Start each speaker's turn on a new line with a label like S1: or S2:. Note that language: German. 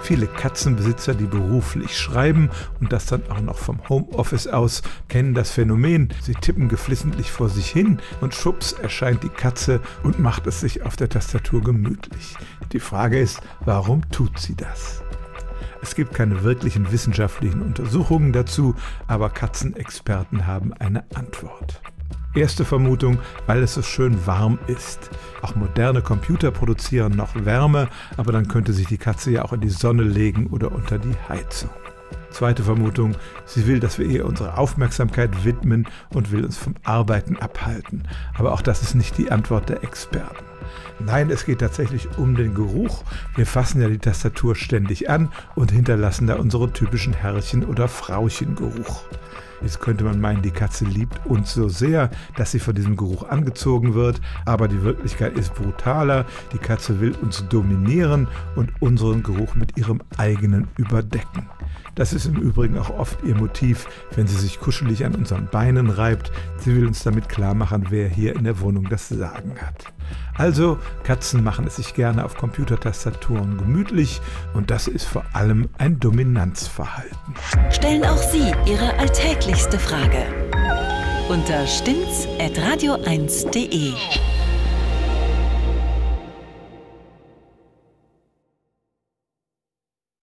S1: Viele Katzenbesitzer, die beruflich schreiben und das dann auch noch vom Homeoffice aus, kennen das Phänomen. Sie tippen geflissentlich vor sich hin und schwupps erscheint die Katze und macht es sich auf der Tastatur gemütlich. Die Frage ist, warum tut sie das? Es gibt keine wirklichen wissenschaftlichen Untersuchungen dazu, aber Katzenexperten haben eine Antwort. Erste Vermutung, weil es so schön warm ist. Auch moderne Computer produzieren noch Wärme, aber dann könnte sich die Katze ja auch in die Sonne legen oder unter die Heizung. Zweite Vermutung, sie will, dass wir ihr unsere Aufmerksamkeit widmen und will uns vom Arbeiten abhalten. Aber auch das ist nicht die Antwort der Experten. Nein, es geht tatsächlich um den Geruch. Wir fassen ja die Tastatur ständig an und hinterlassen da unseren typischen Herrchen- oder Frauchengeruch. Jetzt könnte man meinen, die Katze liebt uns so sehr, dass sie von diesem Geruch angezogen wird, aber die Wirklichkeit ist brutaler. Die Katze will uns dominieren und unseren Geruch mit ihrem eigenen überdecken. Das ist im Übrigen auch oft ihr Motiv, wenn sie sich kuschelig an unseren Beinen reibt. Sie will uns damit klar machen, wer hier in der Wohnung das Sagen hat. Also, Katzen machen es sich gerne auf Computertastaturen gemütlich und das ist vor allem ein Dominanzverhalten.
S2: Stellen auch Sie Ihre alltäglichste Frage unter stimmt's@radio1.de.